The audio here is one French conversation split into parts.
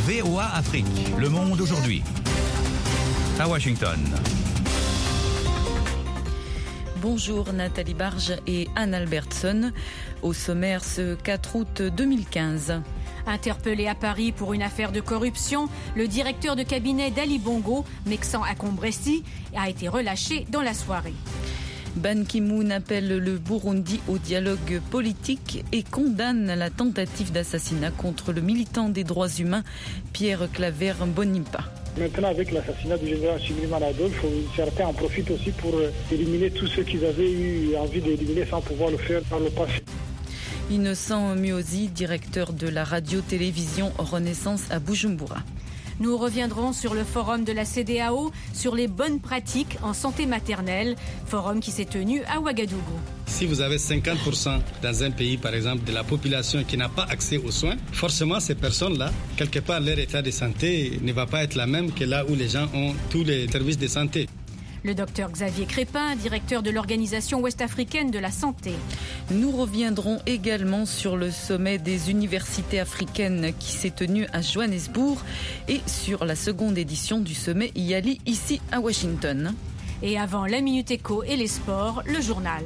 VOA Afrique, le monde aujourd'hui. À Washington. Bonjour Nathalie Barge et Anne Albertson. Au sommaire ce 4 août 2015. Interpellé à Paris pour une affaire de corruption, le directeur de cabinet d'Ali Bongo, Meksan Akombressi, a été relâché dans la soirée. Ban Ki-moon appelle le Burundi au dialogue politique et condamne la tentative d'assassinat contre le militant des droits humains Pierre Claver Mbonimpa. Maintenant, avec l'assassinat du général Chirimamani Adolphe, certains en profitent aussi pour éliminer tous ceux qu'ils avaient eu envie d'éliminer sans pouvoir le faire par le passé. Innocent Muozi, directeur de la radio-télévision Renaissance à Bujumbura. Nous reviendrons sur le forum de la CEDEAO sur les bonnes pratiques en santé maternelle, forum qui s'est tenu à Ouagadougou. Si vous avez 50% dans un pays, par exemple, de la population qui n'a pas accès aux soins, forcément ces personnes-là, quelque part, leur état de santé ne va pas être la même que là où les gens ont tous les services de santé. Le docteur Xavier Crépin, directeur de l'Organisation ouest-africaine de la santé. Nous reviendrons également sur le sommet des universités africaines qui s'est tenu à Johannesburg et sur la seconde édition du sommet YALI ici à Washington. Et avant la Minute Éco et les sports, le journal.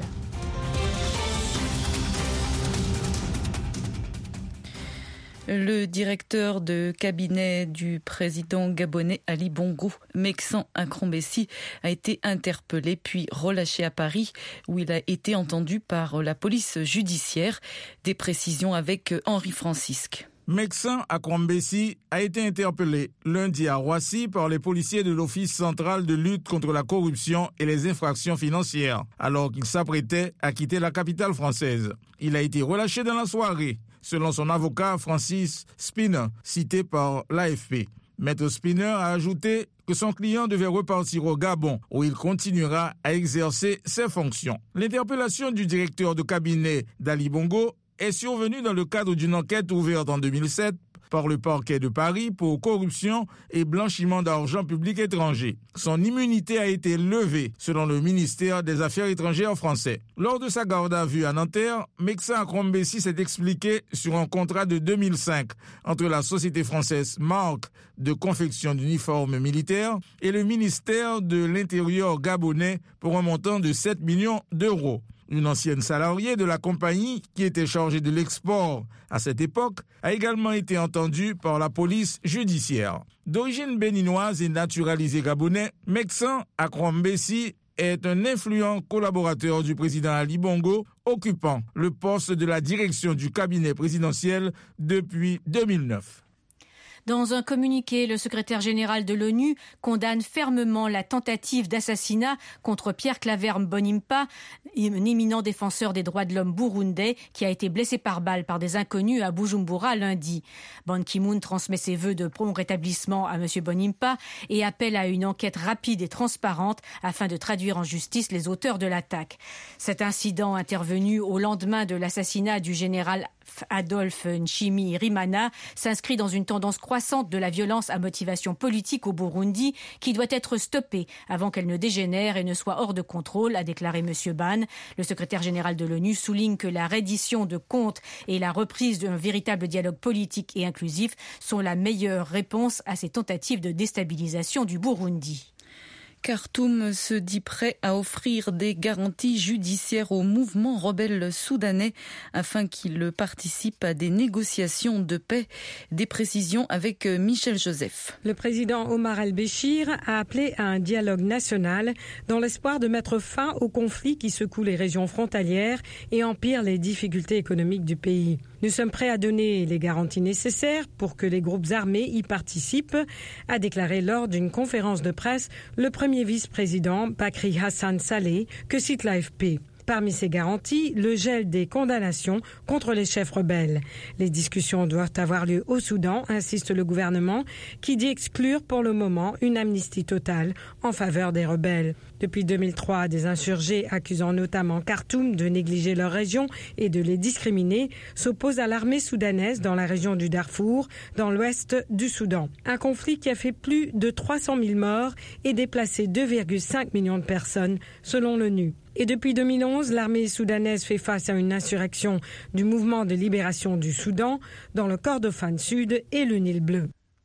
Le directeur de cabinet du président gabonais Ali Bongo, Meksan Akombressi, a été interpellé puis relâché à Paris où il a été entendu par la police judiciaire. Des précisions avec Henri Francisque. Meksan Akombressi a été interpellé lundi à Roissy par les policiers de l'Office central de lutte contre la corruption et les infractions financières, alors qu'il s'apprêtait à quitter la capitale française. Il a été relâché dans la soirée, selon son avocat Francis Spinner, cité par l'AFP. Maître Spinner a ajouté que son client devait repartir au Gabon, où il continuera à exercer ses fonctions. L'interpellation du directeur de cabinet d'Ali Bongo est survenue dans le cadre d'une enquête ouverte en 2007 par le parquet de Paris pour corruption et blanchiment d'argent public étranger. Son immunité a été levée, selon le ministère des Affaires étrangères français. Lors de sa garde à vue à Nanterre, Meksan Akombressi s'est expliqué sur un contrat de 2005 entre la société française Marque de confection d'uniformes militaires et le ministère de l'Intérieur gabonais pour un montant de 7 millions d'euros. Une ancienne salariée de la compagnie, qui était chargée de l'export à cette époque, a également été entendue par la police judiciaire. D'origine béninoise et naturalisé gabonais, Meksan Akombressi est un influent collaborateur du président Ali Bongo, occupant le poste de la direction du cabinet présidentiel depuis 2009. Dans un communiqué, le secrétaire général de l'ONU condamne fermement la tentative d'assassinat contre Pierre Claver Mbonimpa, un éminent défenseur des droits de l'homme burundais qui a été blessé par balle par des inconnus à Bujumbura lundi. Ban Ki-moon transmet ses vœux de prompt rétablissement à M. Mbonimpa et appelle à une enquête rapide et transparente afin de traduire en justice les auteurs de l'attaque. Cet incident intervenu au lendemain de l'assassinat du général Adolphe Nshimirimana s'inscrit dans une tendance croissante de la violence à motivation politique au Burundi qui doit être stoppée avant qu'elle ne dégénère et ne soit hors de contrôle, a déclaré M. Ban. Le secrétaire général de l'ONU souligne que la reddition de comptes et la reprise d'un véritable dialogue politique et inclusif sont la meilleure réponse à ces tentatives de déstabilisation du Burundi. Khartoum se dit prêt à offrir des garanties judiciaires au mouvement rebelle soudanais afin qu'il participe à des négociations de paix. Des précisions avec Michel Joseph. Le président Omar al-Béchir a appelé à un dialogue national dans l'espoir de mettre fin aux conflits qui secouent les régions frontalières et empirent les difficultés économiques du pays. Nous sommes prêts à donner les garanties nécessaires pour que les groupes armés y participent, a déclaré lors d'une conférence de presse le premier vice-président Bakri Hassan Saleh, que cite l'AFP. Parmi ces garanties, le gel des condamnations contre les chefs rebelles. Les discussions doivent avoir lieu au Soudan, insiste le gouvernement, qui dit exclure pour le moment une amnistie totale en faveur des rebelles. Depuis 2003, des insurgés accusant notamment Khartoum de négliger leur région et de les discriminer s'opposent à l'armée soudanaise dans la région du Darfour, dans l'ouest du Soudan. Un conflit qui a fait plus de 300 000 morts et déplacé 2,5 millions de personnes, selon l'ONU. Et depuis 2011, l'armée soudanaise fait face à une insurrection du mouvement de libération du Soudan dans le Kordofan Sud et le Nil Bleu.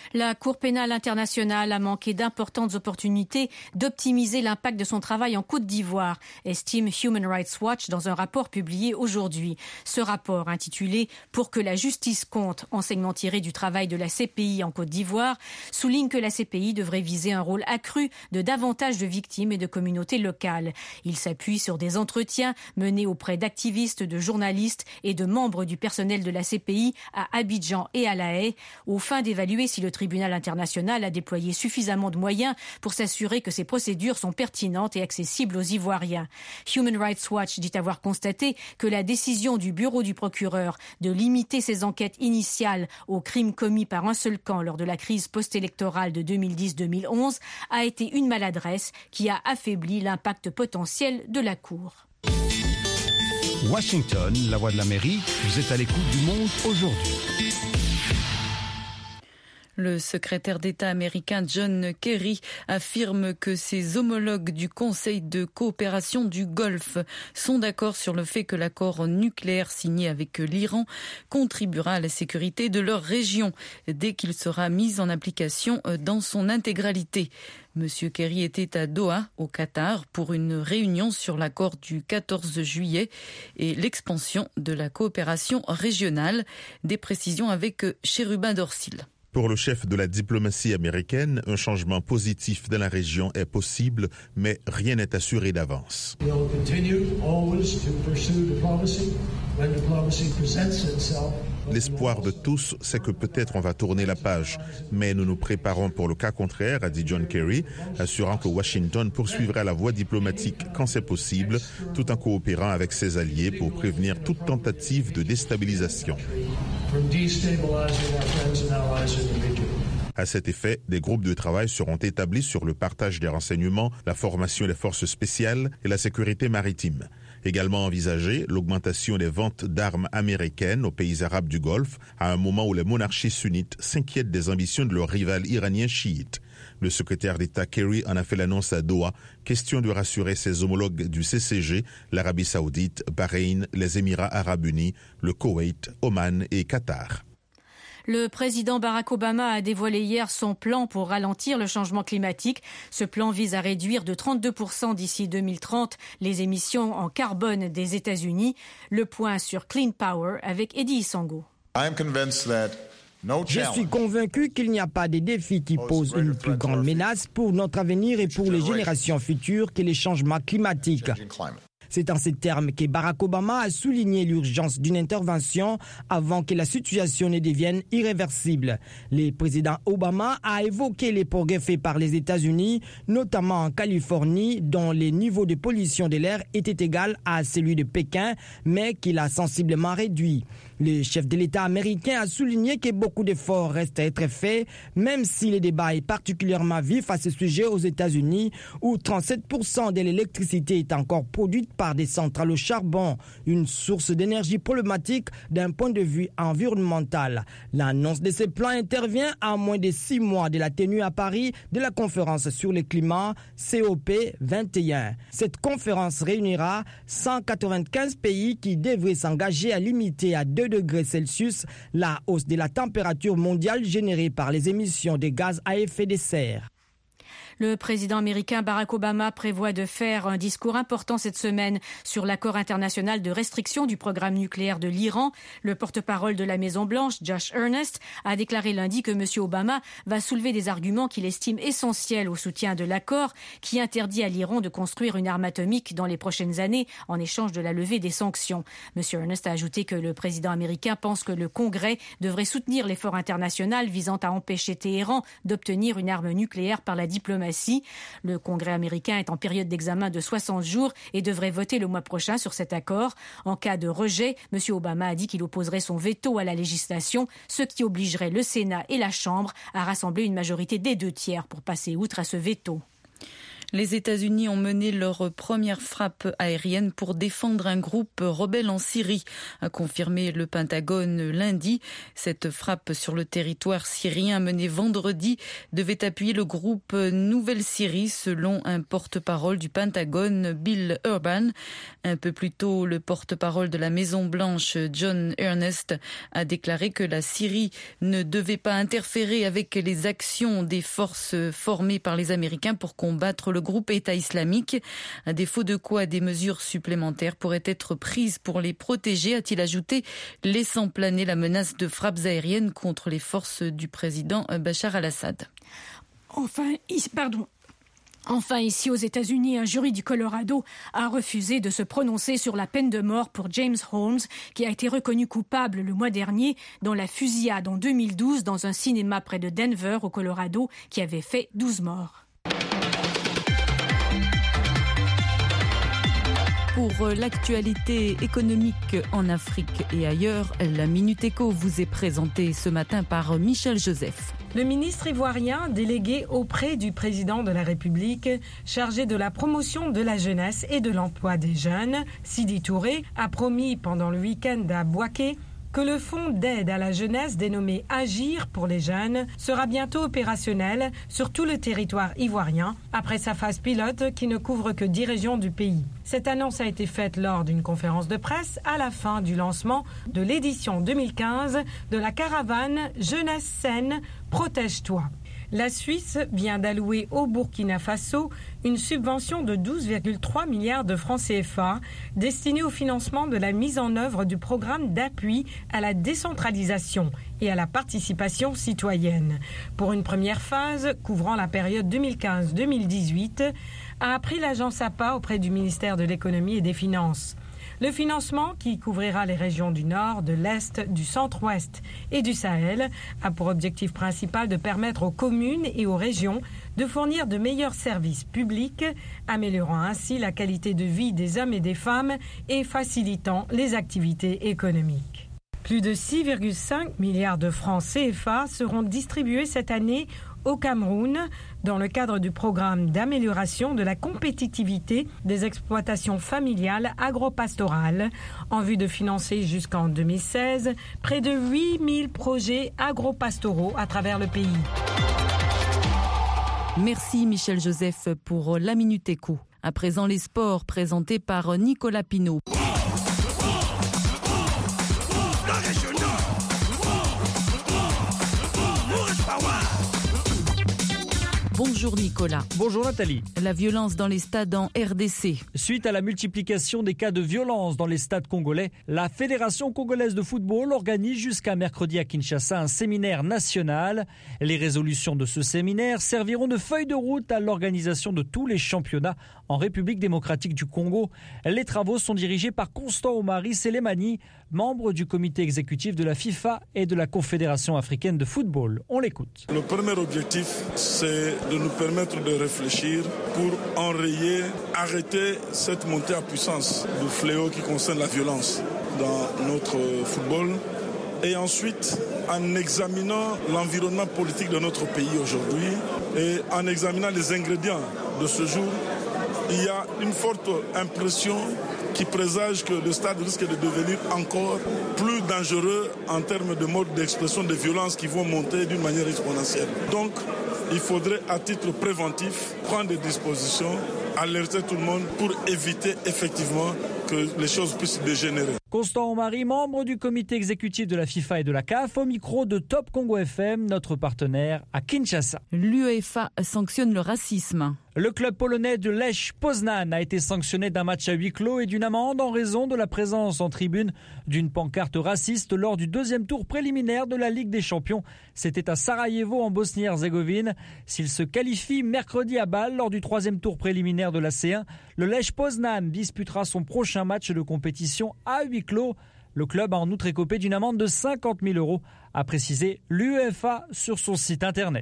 La Cour pénale internationale a manqué d'importantes opportunités d'optimiser l'impact de son travail en Côte d'Ivoire, estime Human Rights Watch dans un rapport publié aujourd'hui. Ce rapport, intitulé « Pour que la justice compte, enseignement tiré du travail de la CPI en Côte d'Ivoire », souligne que la CPI devrait viser un rôle accru de davantage de victimes et de communautés locales. Il s'appuie sur des entretiens menés auprès d'activistes, de journalistes et de membres du personnel de la CPI à Abidjan et à La Haye, aux fins d'évaluer si le tribunal international a déployé suffisamment de moyens pour s'assurer que ces procédures sont pertinentes et accessibles aux Ivoiriens. Human Rights Watch dit avoir constaté que la décision du bureau du procureur de limiter ses enquêtes initiales aux crimes commis par un seul camp lors de la crise post-électorale de 2010-2011 a été une maladresse qui a affaibli l'impact potentiel de la Cour. Washington, la voix de l'Amérique, vous êtes à l'écoute du monde aujourd'hui. Le secrétaire d'État américain John Kerry affirme que ses homologues du Conseil de coopération du Golfe sont d'accord sur le fait que l'accord nucléaire signé avec l'Iran contribuera à la sécurité de leur région dès qu'il sera mis en application dans son intégralité. Monsieur Kerry était à Doha, au Qatar, pour une réunion sur l'accord du 14 juillet et l'expansion de la coopération régionale. Des précisions avec Chérubin Dorsil. Pour le chef de la diplomatie américaine, un changement positif dans la région est possible, mais rien n'est assuré d'avance. L'espoir de tous, c'est que peut-être on va tourner la page, mais nous nous préparons pour le cas contraire, a dit John Kerry, assurant que Washington poursuivra la voie diplomatique quand c'est possible, tout en coopérant avec ses alliés pour prévenir toute tentative de déstabilisation. À cet effet, des groupes de travail seront établis sur le partage des renseignements, la formation des forces spéciales et la sécurité maritime. Également envisagée, l'augmentation des ventes d'armes américaines aux pays arabes du Golfe à un moment où les monarchies sunnites s'inquiètent des ambitions de leur rival iranien chiite. Le secrétaire d'État Kerry en a fait l'annonce à Doha, question de rassurer ses homologues du CCG, l'Arabie Saoudite, Bahreïn, les Émirats Arabes Unis, le Koweït, Oman et Qatar. Le président Barack Obama a dévoilé hier son plan pour ralentir le changement climatique. Ce plan vise à réduire de 32% d'ici 2030 les émissions en carbone des États-Unis. Le point sur Clean Power avec Eddie Isango. Je suis convaincu qu'il n'y a pas de défi qui pose une plus grande menace pour notre avenir et pour les générations futures que les changements climatiques. C'est en ces termes que Barack Obama a souligné l'urgence d'une intervention avant que la situation ne devienne irréversible. Le président Obama a évoqué les progrès faits par les États-Unis, notamment en Californie, dont les niveaux de pollution de l'air étaient égaux à celui de Pékin, mais qu'il a sensiblement réduit. Le chef de l'État américain a souligné que beaucoup d'efforts restent à être faits, même si le débat est particulièrement vif à ce sujet aux États-Unis, où 37% de l'électricité est encore produite par des centrales au charbon, une source d'énergie problématique d'un point de vue environnemental. L'annonce de ce plan intervient à moins de 6 mois de la tenue à Paris de la conférence sur le climat COP21. Cette conférence réunira 195 pays qui devraient s'engager à limiter à 2 degrés Celsius la hausse de la température mondiale générée par les émissions de gaz à effet de serre. Le président américain Barack Obama prévoit de faire un discours important cette semaine sur l'accord international de restriction du programme nucléaire de l'Iran. Le porte-parole de la Maison-Blanche, Josh Earnest, a déclaré lundi que M. Obama va soulever des arguments qu'il estime essentiels au soutien de l'accord qui interdit à l'Iran de construire une arme atomique dans les prochaines années en échange de la levée des sanctions. M. Earnest a ajouté que le président américain pense que le Congrès devrait soutenir l'effort international visant à empêcher Téhéran d'obtenir une arme nucléaire par la diplomatie. Le Congrès américain est en période d'examen de 60 jours et devrait voter le mois prochain sur cet accord. En cas de rejet, M. Obama a dit qu'il opposerait son veto à la législation, ce qui obligerait le Sénat et la Chambre à rassembler une majorité des 2 tiers pour passer outre à ce veto. Les États-Unis ont mené leur première frappe aérienne pour défendre un groupe rebelle en Syrie, a confirmé le Pentagone lundi. Cette frappe sur le territoire syrien menée vendredi devait appuyer le groupe Nouvelle Syrie, selon un porte-parole du Pentagone, Bill Urban. Un peu plus tôt, le porte-parole de la Maison-Blanche, John Earnest, a déclaré que la Syrie ne devait pas interférer avec les actions des forces formées par les Américains pour combattre le groupe État islamique. À défaut de quoi des mesures supplémentaires pourraient être prises pour les protéger, a-t-il ajouté, laissant planer la menace de frappes aériennes contre les forces du président Bachar al-Assad. Enfin, ici aux États-Unis, un jury du Colorado a refusé de se prononcer sur la peine de mort pour James Holmes, qui a été reconnu coupable le mois dernier dans la fusillade en 2012 dans un cinéma près de Denver, au Colorado, qui avait fait 12 morts. Pour l'actualité économique en Afrique et ailleurs, la Minute Éco vous est présentée ce matin par Michel Joseph. Le ministre ivoirien délégué auprès du président de la République, chargé de la promotion de la jeunesse et de l'emploi des jeunes, Sidi Touré, a promis pendant le week-end à Bouaké que le fonds d'aide à la jeunesse dénommé Agir pour les jeunes sera bientôt opérationnel sur tout le territoire ivoirien après sa phase pilote qui ne couvre que 10 régions du pays. Cette annonce a été faite lors d'une conférence de presse à la fin du lancement de l'édition 2015 de la caravane Jeunesse saine, protège-toi. La Suisse vient d'allouer au Burkina Faso une subvention de 12,3 milliards de francs CFA destinée au financement de la mise en œuvre du programme d'appui à la décentralisation et à la participation citoyenne. Pour une première phase couvrant la période 2015-2018, a appris l'agence APA auprès du ministère de l'Économie et des Finances. Le financement, qui couvrira les régions du Nord, de l'Est, du Centre-Ouest et du Sahel, a pour objectif principal de permettre aux communes et aux régions de fournir de meilleurs services publics, améliorant ainsi la qualité de vie des hommes et des femmes et facilitant les activités économiques. Plus de 6,5 milliards de francs CFA seront distribués cette année au Cameroun dans le cadre du programme d'amélioration de la compétitivité des exploitations familiales agropastorales en vue de financer jusqu'en 2016 près de 8000 projets agropastoraux à travers le pays. Merci Michel Joseph pour la Minute Éco. À présent les sports présentés par Nicolas Pinault. Bonjour Nicolas. Bonjour Nathalie. La violence dans les stades en RDC. Suite à la multiplication des cas de violence dans les stades congolais, la Fédération congolaise de football organise jusqu'à mercredi à Kinshasa un séminaire national. Les résolutions de ce séminaire serviront de feuille de route à l'organisation de tous les championnats en République démocratique du Congo. Les travaux sont dirigés par Constant Omari Selemani, membre du comité exécutif de la FIFA et de la Confédération africaine de football. On l'écoute. Le premier objectif, c'est de nous permettre de réfléchir pour enrayer, arrêter cette montée à puissance du fléau qui concerne la violence dans notre football. Et ensuite, en examinant l'environnement politique de notre pays aujourd'hui et en examinant les ingrédients de ce jour, il y a une forte impression qui présage que le stade risque de devenir encore plus dangereux en termes de mode d'expression de violence qui vont monter d'une manière exponentielle. Donc, il faudrait, à titre préventif, prendre des dispositions, alerter tout le monde pour éviter effectivement que les choses puissent dégénérer. Constant Omari, membre du comité exécutif de la FIFA et de la CAF, au micro de Top Congo FM, notre partenaire à Kinshasa. L'UEFA sanctionne le racisme. Le club polonais de Lech Poznan a été sanctionné d'un match à huis clos et d'une amende en raison de la présence en tribune d'une pancarte raciste lors du deuxième tour préliminaire de la Ligue des Champions. C'était à Sarajevo en Bosnie-Herzégovine. S'il se qualifie mercredi à Bâle lors du troisième tour préliminaire de la C1, le Lech Poznan disputera son prochain match de compétition à huis clos. Le club a en outre écopé d'une amende de 50 000 €, a précisé l'UEFA sur son site internet.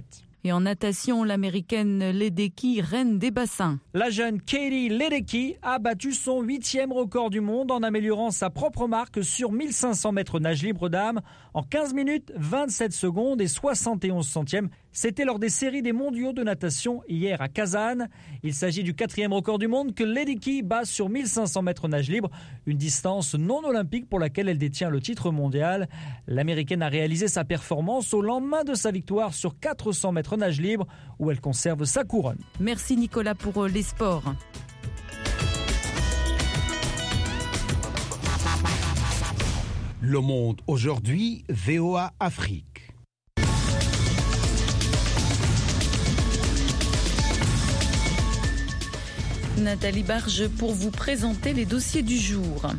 Et en natation, l'américaine Ledecky, reine des bassins. La jeune Katie Ledecky a battu son 8e record du monde en améliorant sa propre marque sur 1500 mètres nage libre dames en 15 minutes, 27 secondes et 71 centièmes. C'était lors des séries des mondiaux de natation hier à Kazan. Il s'agit du 4e record du monde que Ledecky bat sur 1500 mètres nage libre, une distance non olympique pour laquelle elle détient le titre mondial. L'américaine a réalisé sa performance au lendemain de sa victoire sur 400 mètres nage libre où elle conserve sa couronne. Merci Nicolas pour les sports. Le Monde aujourd'hui, VOA Afrique. Nathalie Barge pour vous présenter les dossiers du jour.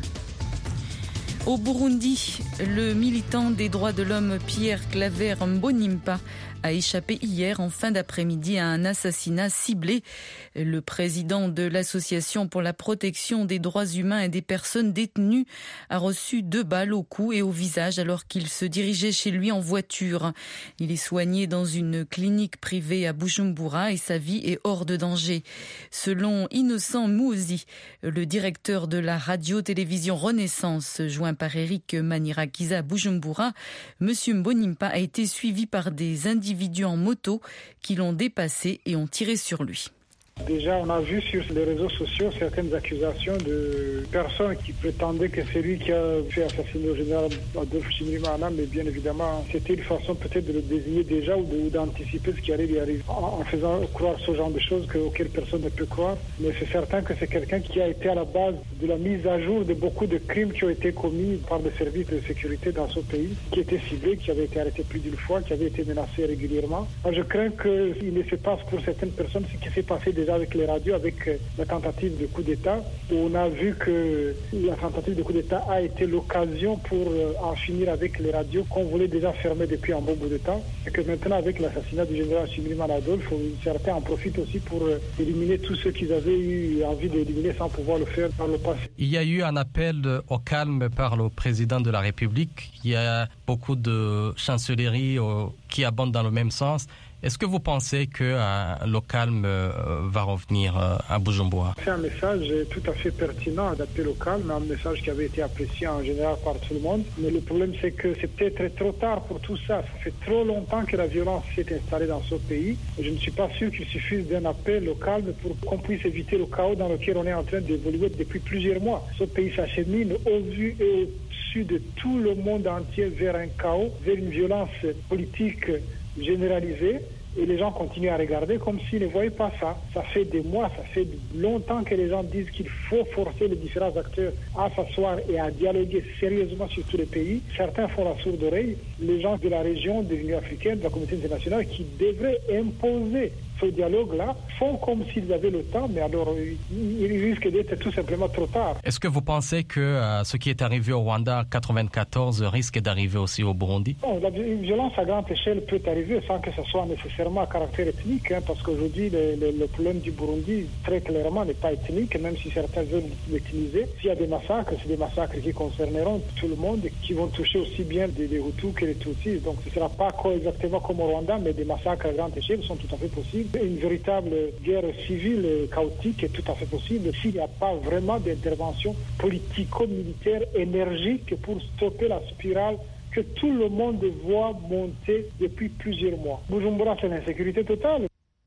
Au Burundi, le militant des droits de l'homme Pierre Claver Mbonimpa a échappé hier en fin d'après-midi à un assassinat ciblé. Le président de l'Association pour la protection des droits humains et des personnes détenues a reçu 2 balles au cou et au visage alors qu'il se dirigeait chez lui en voiture. Il est soigné dans une clinique privée à Bujumbura et sa vie est hors de danger. Selon Innocent Mouzi, le directeur de la radio-télévision Renaissance, joint par Eric Manirakiza à Bujumbura, M. Mbonimpa a été suivi par des individus en moto qui l'ont dépassé et ont tiré sur lui. Déjà, on a vu sur les réseaux sociaux certaines accusations de personnes qui prétendaient que c'est lui qui a fait assassiner le général Adolphe Chirimana, mais bien évidemment, c'était une façon peut-être de le désigner déjà ou d'anticiper ce qui allait lui arriver en faisant croire ce genre de choses auxquelles personne ne peut croire. Mais c'est certain que c'est quelqu'un qui a été à la base de la mise à jour de beaucoup de crimes qui ont été commis par des services de sécurité dans ce pays, qui étaient ciblés, qui avaient été arrêtés plus d'une fois, qui avaient été menacés régulièrement. Moi, je crains qu'il ne se passe pour certaines personnes ce qui s'est passé déjà avec les radios, avec la tentative de coup d'État, où on a vu que la tentative de coup d'État a été l'occasion pour en finir avec les radios qu'on voulait déjà fermer depuis un bon bout de temps, et que maintenant avec l'assassinat du général Chirimana Adolphe, certains en profitent aussi pour éliminer tous ceux qu'ils avaient eu envie d'éliminer sans pouvoir le faire dans le passé. Il y a eu un appel au calme par le président de la République. Il y a beaucoup de chancelleries qui abondent dans le même sens. Est-ce que vous pensez que le calme va revenir à Bujumbura? C'est un message tout à fait pertinent d'appeler au calme, un message qui avait été apprécié en général par tout le monde. Mais le problème, c'est que c'est peut-être trop tard pour tout ça. Ça fait trop longtemps que la violence s'est installée dans ce pays. Je ne suis pas sûr qu'il suffise d'un appel au calme pour qu'on puisse éviter le chaos dans lequel on est en train d'évoluer depuis plusieurs mois. Ce pays s'achemine au vu et au-dessus de tout le monde entier vers un chaos, vers une violence politique généralisée, et les gens continuent à regarder comme s'ils ne voyaient pas ça. Ça fait des mois, ça fait longtemps que les gens disent qu'il faut forcer les différents acteurs à s'asseoir et à dialoguer sérieusement sur tous les pays. Certains font la sourde oreille. Les gens de la région, de l'Union africaine, de la communauté internationale qui devraient imposer ce dialogue-là font comme s'ils avaient le temps, mais alors il risque d'être tout simplement trop tard. Est-ce que vous pensez que ce qui est arrivé au Rwanda en 1994 risque d'arriver aussi au Burundi? Non, la violence à grande échelle peut arriver sans que ce soit nécessairement à caractère ethnique, parce qu'aujourd'hui le problème du Burundi très clairement n'est pas ethnique, même si certains veulent l'utiliser. S'il y a des massacres, c'est des massacres qui concerneront tout le monde, qui vont toucher aussi bien des Hutus que les Tutsis. Donc ce ne sera pas exactement comme au Rwanda, mais des massacres à grande échelle sont tout à fait possibles. Une véritable guerre civile chaotique est tout à fait possible s'il n'y a pas vraiment d'intervention politico-militaire énergique pour stopper la spirale que tout le monde voit monter depuis plusieurs mois. Bujumbura, c'est l'insécurité totale.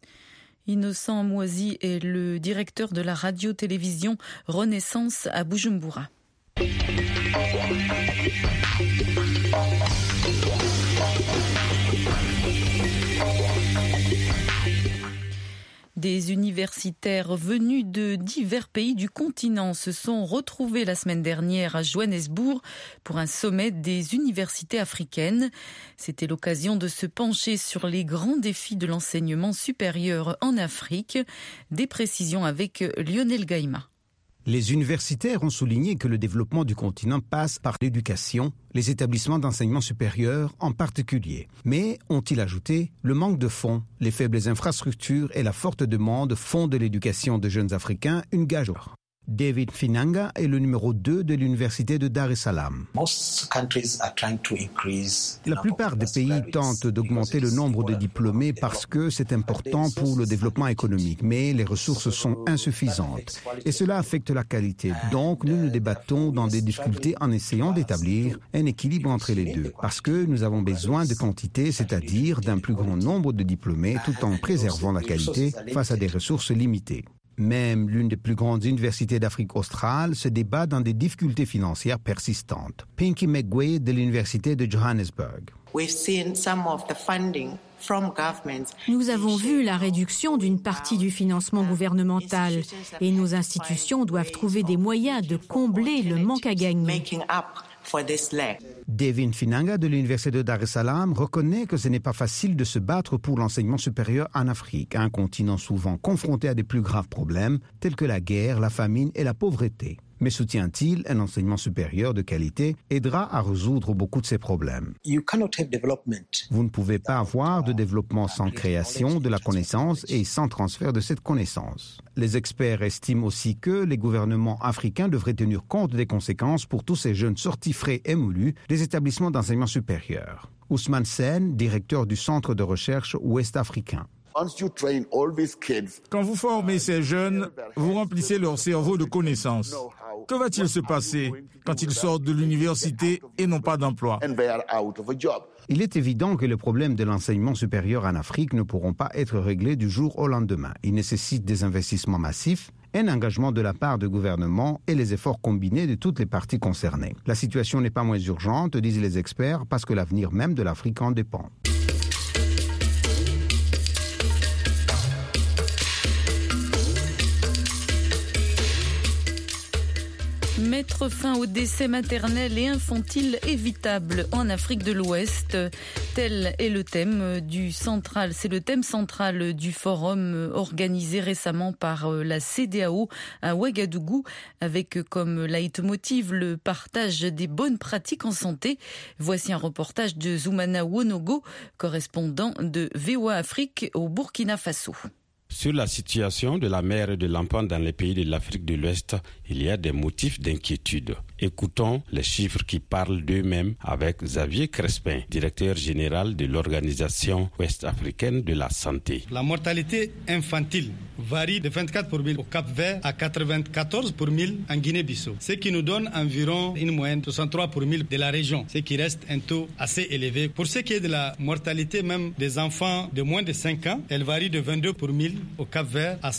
Innocent Mouzi est le directeur de la radio-télévision Renaissance à Bujumbura. Des universitaires venus de divers pays du continent se sont retrouvés la semaine dernière à Johannesburg pour un sommet des universités africaines. C'était l'occasion de se pencher sur les grands défis de l'enseignement supérieur en Afrique. Des précisions avec Lionel Gaïma. Les universitaires ont souligné que le développement du continent passe par l'éducation, les établissements d'enseignement supérieur en particulier. Mais, ont-ils ajouté, le manque de fonds, les faibles infrastructures et la forte demande font de l'éducation de jeunes Africains une gageure. David Finanga est le numéro 2 de l'université de Dar es Salaam. La plupart des pays tentent d'augmenter le nombre de diplômés parce que c'est important pour le développement économique, mais les ressources sont insuffisantes et cela affecte la qualité. Donc nous nous débattons dans des difficultés en essayant d'établir un équilibre entre les deux parce que nous avons besoin de quantité, c'est-à-dire d'un plus grand nombre de diplômés tout en préservant la qualité face à des ressources limitées. Même l'une des plus grandes universités d'Afrique australe se débat dans des difficultés financières persistantes. Pinky McGuay de l'université de Johannesburg. Nous avons vu la réduction d'une partie du financement gouvernemental et nos institutions doivent trouver des moyens de combler le manque à gagner. Devin Finanga de l'université de Dar es Salaam reconnaît que ce n'est pas facile de se battre pour l'enseignement supérieur en Afrique, un continent souvent confronté à des plus graves problèmes tels que la guerre, la famine et la pauvreté. Mais soutient-il un enseignement supérieur de qualité aidera à résoudre beaucoup de ces problèmes. Vous ne pouvez pas avoir de développement sans création de la connaissance et sans transfert de cette connaissance. Les experts estiment aussi que les gouvernements africains devraient tenir compte des conséquences pour tous ces jeunes sortis frais et moulus des établissements d'enseignement supérieur. Ousmane Sen, directeur du Centre de recherche ouest-africain. Quand vous formez ces jeunes, vous remplissez leur cerveau de connaissances. Que va-t-il se passer quand ils sortent de l'université et n'ont pas d'emploi? Il est évident que les problèmes de l'enseignement supérieur en Afrique ne pourront pas être réglés du jour au lendemain. Ils nécessitent des investissements massifs, un engagement de la part du gouvernement et les efforts combinés de toutes les parties concernées. La situation n'est pas moins urgente, disent les experts, parce que l'avenir même de l'Afrique en dépend. Mettre fin aux décès maternels et infantiles évitables en Afrique de l'Ouest, tel est le thème central. C'est le thème central du forum organisé récemment par la CEDEAO à Ouagadougou, avec comme leitmotiv le partage des bonnes pratiques en santé. Voici un reportage de Zoumana Wonogo, correspondant de VOA Afrique au Burkina Faso. Sur la situation de la mère et de l'enfant dans les pays de l'Afrique de l'Ouest, il y a des motifs d'inquiétude. Écoutons les chiffres qui parlent d'eux-mêmes avec Xavier Crespin, directeur général de l'Organisation ouest-africaine de la santé. La mortalité infantile varie de 24 pour 1000 au Cap-Vert à 94 pour 1000 en Guinée-Bissau, ce qui nous donne environ une moyenne de 63 pour 1000 de la région, ce qui reste un taux assez élevé. Pour ce qui est de la mortalité même des enfants de moins de 5 ans, elle varie de 22 pour 1000 au Cap-Vert à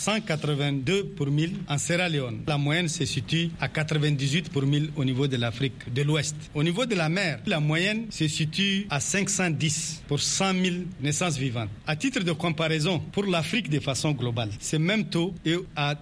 182 pour 1000 en Sierra Leone. La moyenne se situe à 98 pour 1000 au niveau de l'Afrique de l'Ouest. Au niveau de la mère, la moyenne se situe à 510 pour 100 000 naissances vivantes. À titre de comparaison, pour l'Afrique de façon globale, ce même taux est à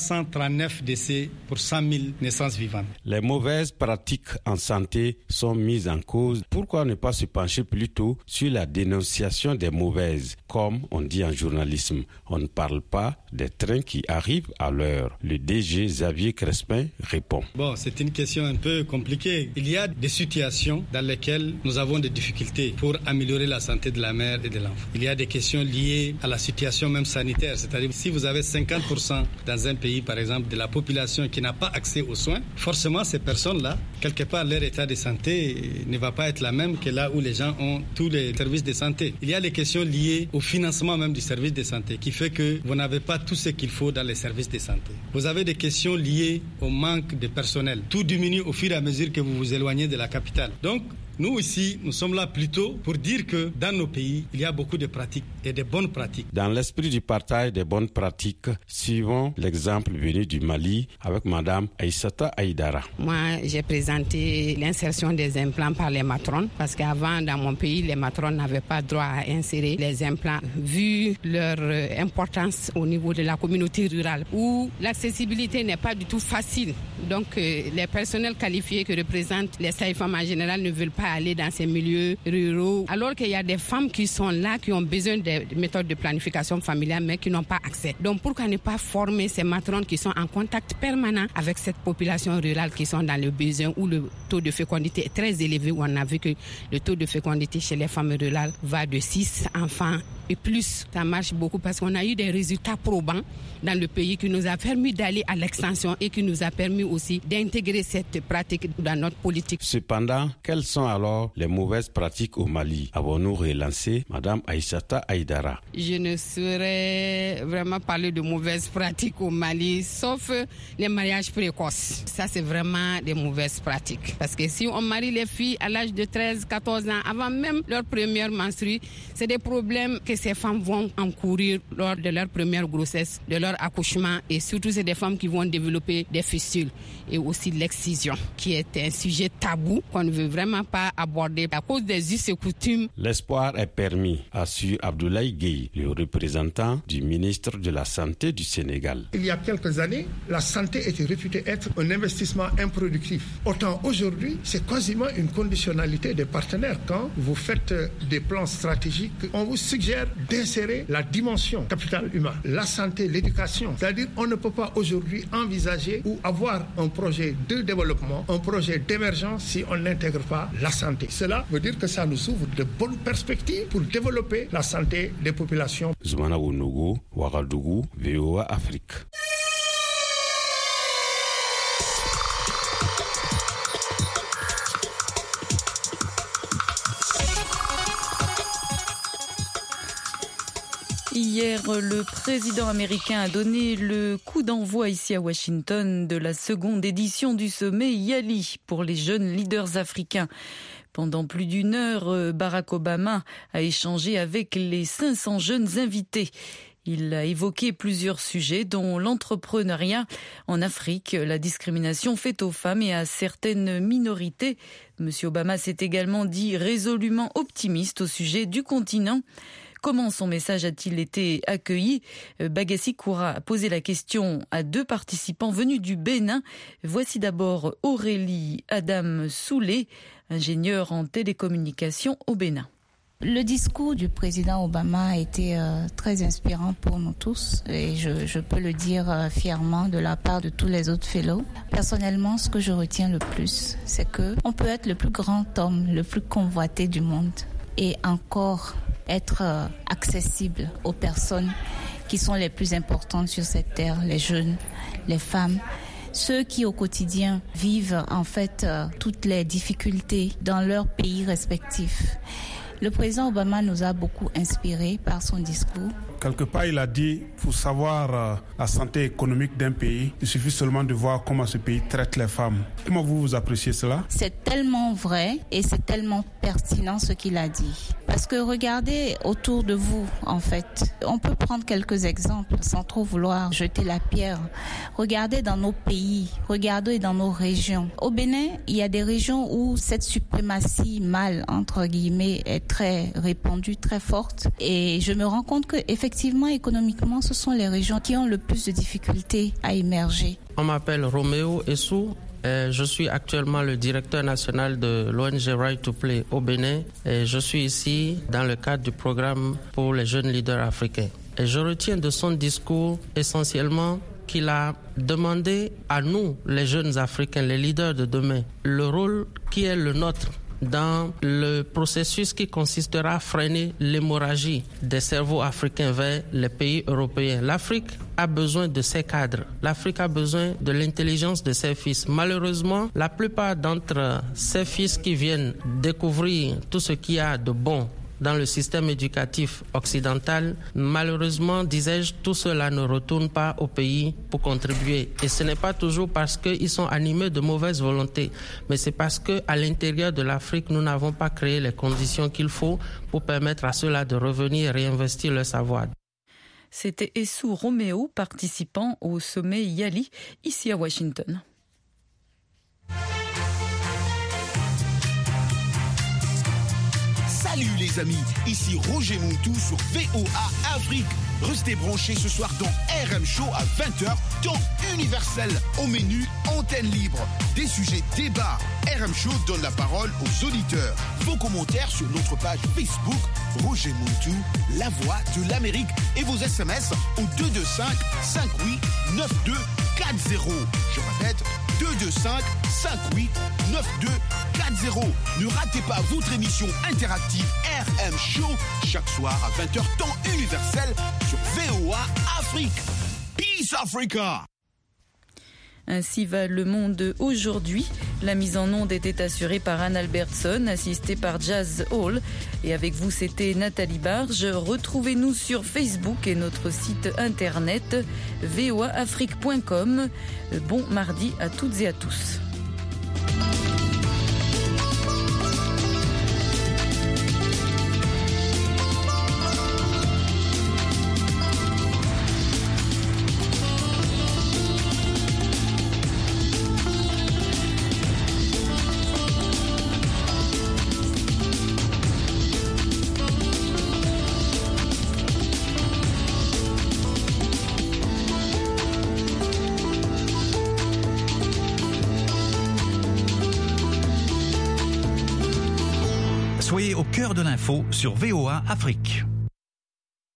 339 décès pour 100 000 naissances vivantes. Les mauvaises pratiques en santé sont mises en cause. Pourquoi ne pas se pencher plutôt sur la dénonciation des mauvaises, comme on dit en journalisme? On ne parle pas des trains qui arrivent à l'heure. Le DG Xavier Crespin répond. C'est une question un peu compliquée. Il y a des situations dans lesquelles nous avons des difficultés pour améliorer la santé de la mère et de l'enfant. Il y a des questions liées à la situation même sanitaire, c'est-à-dire si vous avez 50% dans un pays, par exemple, de la population qui n'a pas accès aux soins, forcément ces personnes-là, quelque part leur état de santé ne va pas être la même que là où les gens ont tous les services de santé. Il y a les questions liées au financement même du service de santé qui fait que vous n'avez pas tout ce qu'il faut dans les services de santé. Vous avez des questions liées au manque de personnel. Tout diminue au fur et à mesure que vous vous éloignez de la capitale. Donc, nous ici, nous sommes là plutôt pour dire que dans nos pays, il y a beaucoup de pratiques et de bonnes pratiques. Dans l'esprit du partage des bonnes pratiques, suivons l'exemple venu du Mali avec Madame Aïssata Aïdara. Moi, j'ai présenté l'insertion des implants par les matrones parce qu'avant, dans mon pays, les matrones n'avaient pas droit à insérer les implants vu leur importance au niveau de la communauté rurale où l'accessibilité n'est pas du tout facile. Donc, les personnels qualifiés que représentent les sages-femmes en général ne veulent pas pas aller dans ces milieux ruraux, alors qu'il y a des femmes qui sont là, qui ont besoin des méthodes de planification familiale, mais qui n'ont pas accès. Donc pourquoi ne pas former ces matrones qui sont en contact permanent avec cette population rurale qui sont dans le besoin où le taux de fécondité est très élevé, où on a vu que le taux de fécondité chez les femmes rurales va de 6 enfants et plus. Ça marche beaucoup parce qu'on a eu des résultats probants dans le pays qui nous a permis d'aller à l'extension et qui nous a permis aussi d'intégrer cette pratique dans notre politique. Cependant, quelles sont alors les mauvaises pratiques au Mali? Avons-nous relancé Madame Aïssata Aïdara? Je ne saurais vraiment parler de mauvaises pratiques au Mali, sauf les mariages précoces. Ça, c'est vraiment des mauvaises pratiques. Parce que si on marie les filles à l'âge de 13, 14 ans, avant même leur première menstrue, c'est des problèmes que ces femmes vont encourir lors de leur première grossesse, de leur accouchement, et surtout c'est des femmes qui vont développer des fistules et aussi l'excision, qui est un sujet tabou qu'on ne veut vraiment pas aborder à cause des us et coutumes. L'espoir est permis, assure Abdoulaye Gueye, le représentant du ministre de la Santé du Sénégal. Il y a quelques années, la santé était réputée être un investissement improductif. Autant aujourd'hui, c'est quasiment une conditionnalité des partenaires. Quand vous faites des plans stratégiques, on vous suggère d'insérer la dimension capital humain, la santé, l'éducation. C'est-à-dire on ne peut pas aujourd'hui envisager ou avoir un projet de développement, un projet d'émergence si on n'intègre pas la santé. Cela veut dire que ça nous ouvre de bonnes perspectives pour développer la santé des populations. Zoumana Ounougou, Ouagadougou, VOA Afrique. Hier, le président américain a donné le coup d'envoi ici à Washington de la seconde édition du sommet Yali pour les jeunes leaders africains. Pendant plus d'une heure, Barack Obama a échangé avec les 500 jeunes invités. Il a évoqué plusieurs sujets, dont l'entrepreneuriat en Afrique, la discrimination faite aux femmes et à certaines minorités. Monsieur Obama s'est également dit résolument optimiste au sujet du continent. Comment son message a-t-il été accueilli? Bagassi Koura a posé la question à deux participants venus du Bénin. Voici d'abord Aurélie Adam Soulé, ingénieure en télécommunications au Bénin. Le discours du président Obama a été très inspirant pour nous tous et je peux le dire fièrement de la part de tous les autres fellows. Personnellement, ce que je retiens le plus, c'est qu'on peut être le plus grand homme, le plus convoité du monde et encore être accessible aux personnes qui sont les plus importantes sur cette terre, les jeunes, les femmes, ceux qui au quotidien vivent en fait toutes les difficultés dans leurs pays respectifs. Le président Obama nous a beaucoup inspirés par son discours. Quelque part, il a dit, pour savoir la santé économique d'un pays, il suffit seulement de voir comment ce pays traite les femmes. Comment vous appréciez cela? C'est tellement vrai et c'est tellement pertinent ce qu'il a dit. Parce que regardez autour de vous, en fait. On peut prendre quelques exemples sans trop vouloir jeter la pierre. Regardez dans nos pays, regardez dans nos régions. Au Bénin, il y a des régions où cette suprématie mâle, entre guillemets, est très répandue, très forte. Et je me rends compte que effectivement, économiquement, ce sont les régions qui ont le plus de difficultés à émerger. On m'appelle Roméo Essou. Je suis actuellement le directeur national de l'ONG Right to Play au Bénin. Et je suis ici dans le cadre du programme pour les jeunes leaders africains. Et je retiens de son discours essentiellement qu'il a demandé à nous, les jeunes Africains, les leaders de demain, le rôle qui est le nôtre dans le processus qui consistera à freiner l'hémorragie des cerveaux africains vers les pays européens. L'Afrique a besoin de ses cadres. L'Afrique a besoin de l'intelligence de ses fils. Malheureusement, la plupart d'entre ces fils qui viennent découvrir tout ce qu'il y a de bon dans le système éducatif occidental, malheureusement, disais-je, tout cela ne retourne pas au pays pour contribuer. Et ce n'est pas toujours parce qu'ils sont animés de mauvaise volonté, mais c'est parce qu'à l'intérieur de l'Afrique, nous n'avons pas créé les conditions qu'il faut pour permettre à ceux-là de revenir et réinvestir leur savoir. C'était Essou Roméo, participant au sommet Yali, ici à Washington. Salut les amis, ici Roger Montou sur VOA Afrique. Restez branchés ce soir dans RM Show à 20h, temps universel. Au menu, antenne libre. Des sujets débats. RM Show donne la parole aux auditeurs. Vos commentaires sur notre page Facebook, Roger Montou, la voix de l'Amérique. Et vos SMS au 225 58 92 40. Je répète, 225 58 92 40. Ne ratez pas votre émission interactive RM Show chaque soir à 20h temps universel sur VOA Afrique. Peace Africa. Ainsi va le monde aujourd'hui. La mise en onde était assurée par Anne Albertson, assistée par Jazz Hall. Et avec vous, c'était Nathalie Barge. Retrouvez-nous sur Facebook et notre site internet voaafrique.com. Bon mardi à toutes et à tous. Soyez au cœur de l'info sur VOA Afrique.